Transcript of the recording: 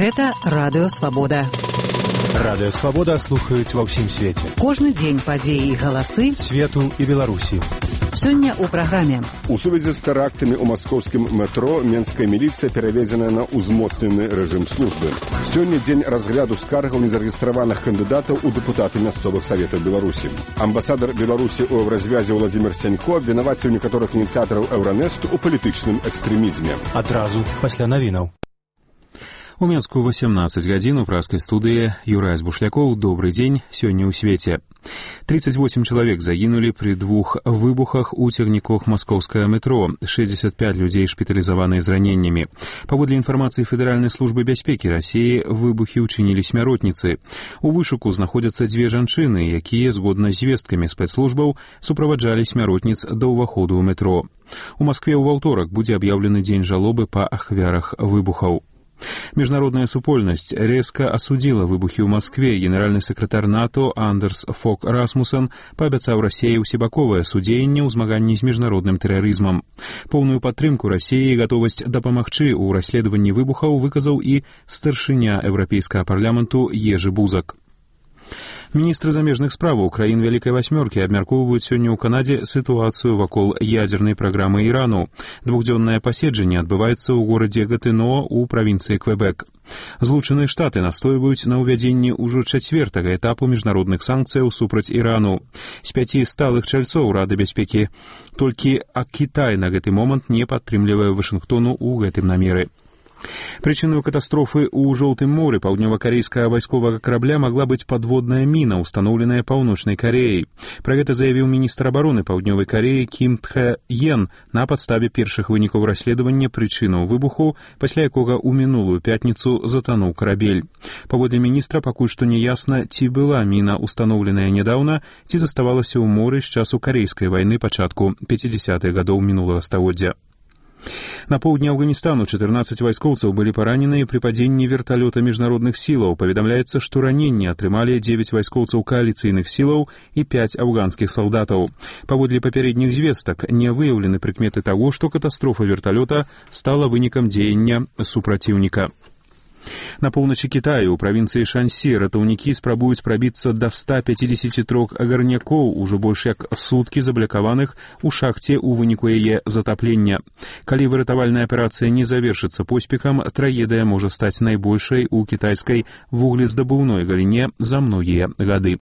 Гэта Радыё Свабода. Радыё Свабода слухаюць ва ўсім свеце. Кожны дзень падзеі і галасы свету і Беларусі. Сёння ў праграме. У сувязі з тэрактамі ў маскоўскім метро менская міліцыя пераведзена на ўзмоцнены рэжым службы. Сёння дзень разгляду скаргаў незарэгістраваных кандыдатаў у дэпутаты мясцовых саветаў Беларусі. Амбасадар Беларусі ў Еўразвязе Владзімір Сянько абвінаваціў некаторых ініцыятараў Еўранэсту ў палітычным экстрэмізме. Адразу пасля навінаў. У Менску 18 гадзін у праскай студыі Юрай Бушлякоў. Добрый дзень, сёння ў свеце. 38 чалавек загінулі пры двух выбухах у цягніках маскоўскага метро. 65 людзей шпіталізаваныя з раненнямі. Паводле інфармацыі Федэральнай службы бяспекі Расіі, выбухі ўчынілі смяротніцы. У вышуку знаходзяцца дзве жанчыны, якія, згодна з звесткамі спецслужбаў, суправаджалі смяротніц да ўваходу ў метро. У Маскве ў аўторак будзе аб'яўлены дзень жалобы па ахвярах выбухаў. Міжнародная супольнасць резка асудзіла выбухі ў Маскве. Генеральны сакратар НАТО Андерс Фок Расмуссен паабяцаў Расіі ўсебаковае судзеянне ў змаганні з міжнародным тэрарызмам. Поўную падтрымку Расіі і гатовасць дапамагчы ў расследаванні выбухаў выказаў і старшыня Еўрапейскага парламенту Ежы Бузак. Міністры замежных справаў краін Вялікай Васьмёркі абмяркоўваюць сёння ў Канадзе сітуацыю вакол ядзернай праграмы Ірану. Двухдзённае паседжанне адбываецца ў горадзе Гатыно ў правінцыі Квебек. Злучаныя Штаты настойваюць на ўвядзенні ўжо чацвертага этапу міжнародных санкцыяў супраць Ірану. З 5 сталых чальцоў Рады бяспекі толькі Кітай на гэты момант не падтрымлівае Вашынгтону ў гэтым намеры. Прычыною катастрофы ў Жоўтым моры паўднёва-карэйскага вайсковага карабля магла быць падводная міна, устаноўленая Паўночнай Карэяй. Пра гэта заявіў міністр абароны Паўднёвай Карэі Кім Тхэ Йен на падставе першых вынікаў расследавання прычынаў выбуху, пасля якога ў мінулую пятніцу затануў карабель. Паводле міністра пакуль што не ясна, ці была міна устаноўленая нядаўна, ці заставалася ў моры з часу карэйскай вайны пачатку 50-х гадоў мінулага стагоддзя. На поўдні Афганістану 14 вайскоўцаў былі параненыя пры падзенні верталёта міжнародных сілаў. Паведамляецца, што раненні атрымалі 9 вайскоўцаў кааліцыйных сілаў і 5 афганскіх салдатаў. Паводле папярэдніх звестак не выяўлены прыкметы таго, што катастрофа верталёта стала вынікам дзеяння супраціўніка. На поўначы Кітаю, у правінцыі Шансі, ратаўнікі спрабуюць прабіцца да 153 агарнякоў, ужо больш як суткі заблякаваных у шахце ў выніку яе затаплення. Калі выратавальная аперацыя не завершыцца поспехам, трагедыя можа стаць найбольшай у кітайскай вуглездабыўной галіне за многія гады.